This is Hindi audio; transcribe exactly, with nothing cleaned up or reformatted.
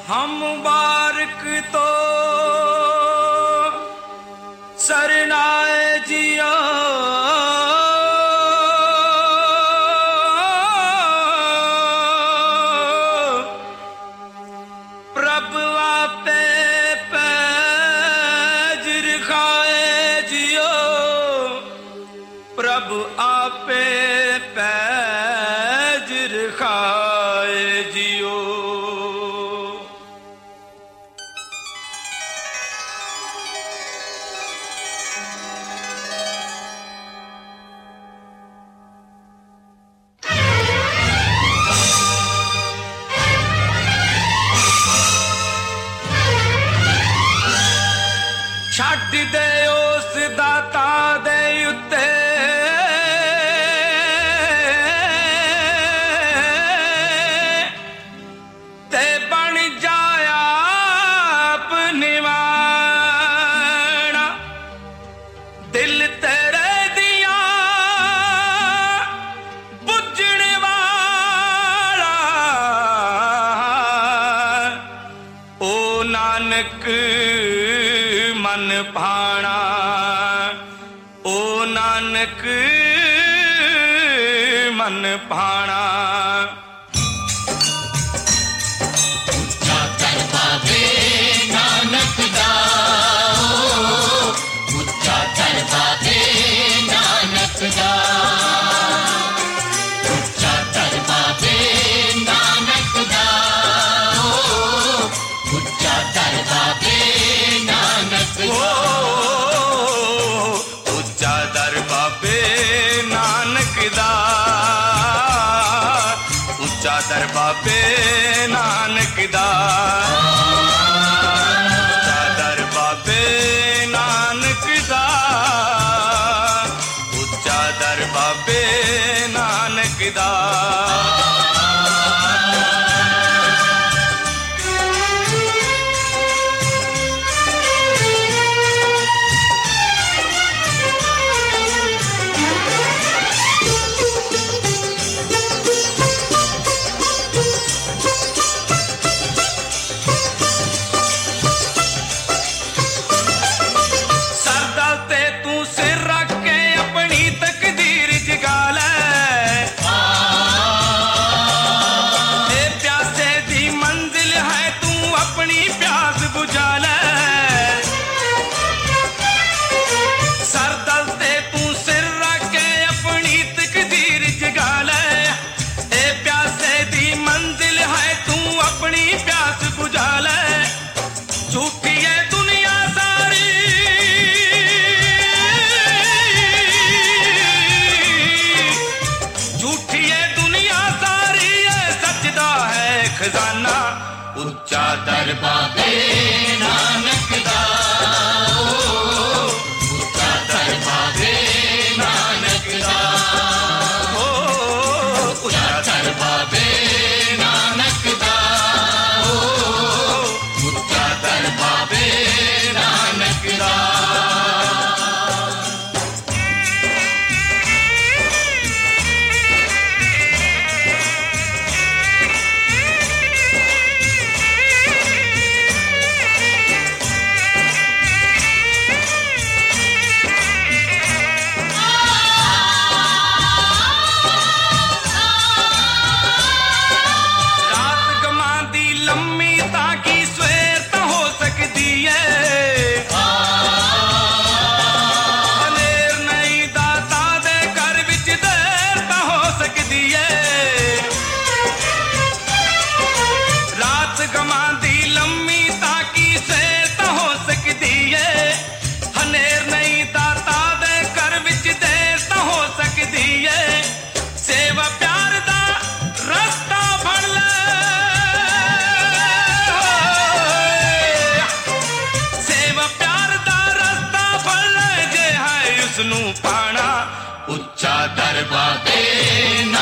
हम मुबारक तो सरनाए जियो प्रभु आपे पैजर खाए जियो प्रभु आपे पैजर खाए जियो। छड्ड दे उस दाता दे उत्ते ते बन जाया अपनी वाणा दिल तेरे दिया बुझण वाला ओ नानक मन भाना ओ नानक मन भाना। उच्चा कर बाबे नानक दा उच्चा कर बाबे नानक दा उच्चा कर बाबे नानक दा उच्चा कर बाबे नानक ओ उच्चा दर बाबे नानक दा उच्चा दर बाबे नानक दा उच्चा दर बाबे नानक दा उच्चा दर बाबे नानक दा। खजाना उच्चा दर बाबे नानक दा उच्चा दर बाबे नानक दा उच्चा दर बाबे नानक दा उच्चा दर बाबे नानक दा। उच्चा दर बाबे